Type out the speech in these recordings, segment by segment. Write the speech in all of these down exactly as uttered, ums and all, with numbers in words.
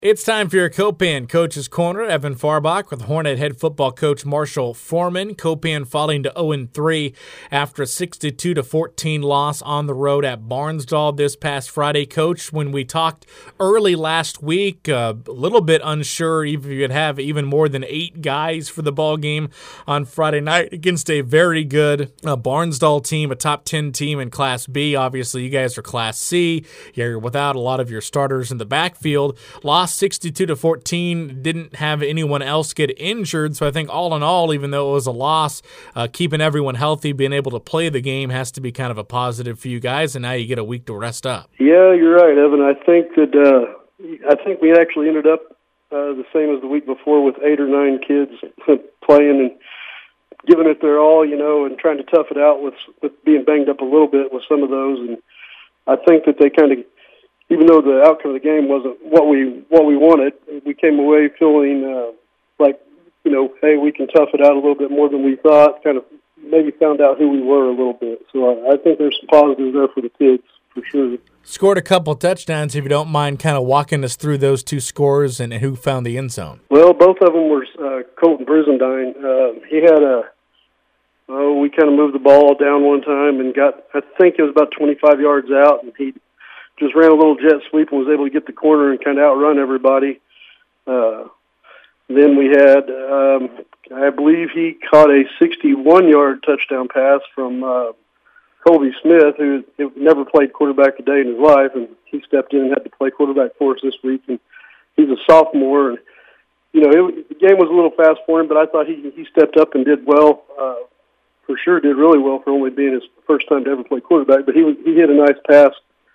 It's time for your Copan Coach's Corner. Evan Farbach with Hornet head football coach Marshall Foreman. Copan falling to oh and three after a sixty-two to fourteen loss on the road at Barnsdall this past Friday. Coach, when we talked early last week, uh, a little bit unsure if you could have even more than eight guys for the ball game on Friday night against a very good uh, Barnsdall team, a top ten team in Class B. Obviously, you guys are Class C. You're without a lot of your starters in the backfield. Lost sixty-two to fourteen, didn't have anyone else get injured, so I think all in all, even though it was a loss, uh, keeping everyone healthy, being able to play the game has to be kind of a positive for you guys, and now you get a week to rest up. Yeah, you're right, Evan. I think that uh, I think we actually ended up uh, the same as the week before with eight or nine kids playing and giving it their all, you know, and trying to tough it out with with being banged up a little bit with some of those, and I think that they kind of, even though the outcome of the game wasn't what we what we wanted, we came away feeling uh, like, you know, hey, we can tough it out a little bit more than we thought, kind of maybe found out who we were a little bit. So I, I think there's some positives there for the kids, for sure. Scored a couple touchdowns, if you don't mind kind of walking us through those two scores and who found the end zone. Well, both of them were uh, Colton Brizendine. Uh, he had a, oh, we kind of moved the ball down one time and got, I think it was about twenty-five yards out, and he just ran a little jet sweep and was able to get the corner and kind of outrun everybody. Uh, then we had, um, I believe he caught a sixty-one-yard touchdown pass from uh, Colby Smith, who never played quarterback a day in his life, and he stepped in and had to play quarterback for us this week. And he's a sophomore, and you know it, the game was a little fast for him, but I thought he he stepped up and did well. Uh, for sure, did really well for only being his first time to ever play quarterback. But he was, he hit a nice pass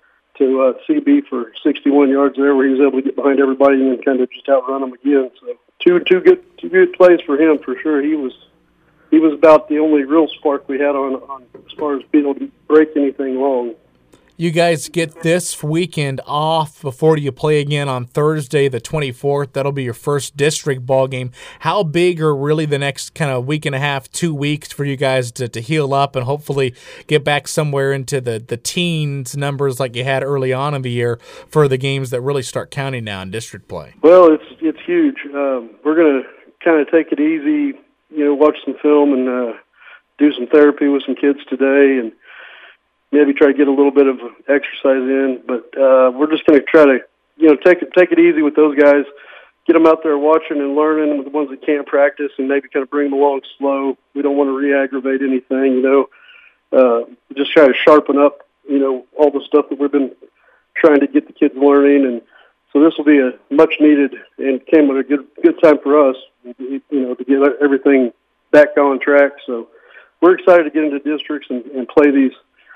to uh, C B for sixty-one yards there, where he was able to get behind everybody and then kind of just outrun them again. So two two good two good plays for him for sure. He was he was about the only real spark we had on, on as far as being able to break anything long. You guys get this weekend off before you play again on Thursday the twenty-fourth. That'll be your first district ball game. How big are really the next kind of week and a half, two weeks for you guys to, to heal up and hopefully get back somewhere into the, the teens numbers like you had early on in the year for the games that really start counting now in district play? Well, it's it's huge. Um, we're going to kind of take it easy, you know, watch some film and uh, do some therapy with some kids today and maybe try to get a little bit of exercise in, but uh, we're just going to try to, you know, take it take it easy with those guys, get them out there watching and learning with the ones that can't practice, and maybe kind of bring them along slow. We don't want to re-aggravate anything, you know. Uh, just try to sharpen up, you know, all the stuff that we've been trying to get the kids learning, and so this will be a much needed and came at a good good time for us, you know, to get everything back on track. So we're excited to get into districts and, and play these.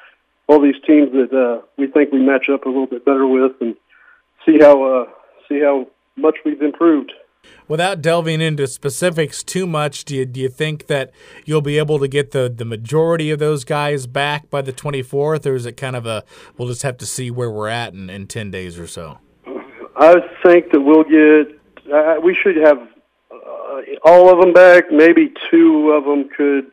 all these teams that uh, we think we match up a little bit better with, and see how uh, see how much we've improved. Without delving into specifics too much, do you, do you think that you'll be able to get the, the majority of those guys back by the twenty-fourth, or is it kind of a we'll just have to see where we're at in, in ten days or so? I think that we'll get uh, – we should have uh, all of them back. Maybe two of them could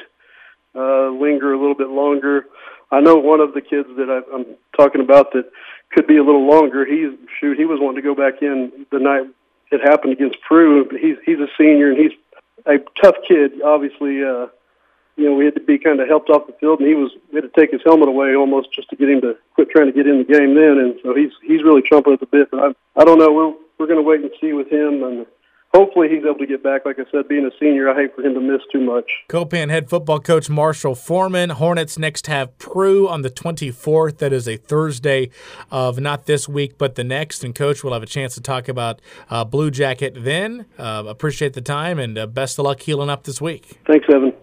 uh, linger a little bit longer. I know one of the kids that I, I'm talking about that could be a little longer. He's shoot. He was wanting to go back in the night it happened against Peru. He's he's a senior and he's a tough kid. Obviously, uh, you know, we had to be kind of helped off the field, and he was we had to take his helmet away almost just to get him to quit trying to get in the game. Then, and so he's he's really chomping at the bit. But I I don't know. We're we're going to wait and see with him, and hopefully he's able to get back. Like I said, being a senior, I hate for him to miss too much. Copan head football coach Marshall Foreman. Hornets next have Peru on the twenty-fourth. That is a Thursday of not this week but the next. And, Coach, we'll have a chance to talk about uh, Blue Jacket then. Uh, appreciate the time, and uh, best of luck healing up this week. Thanks, Evan.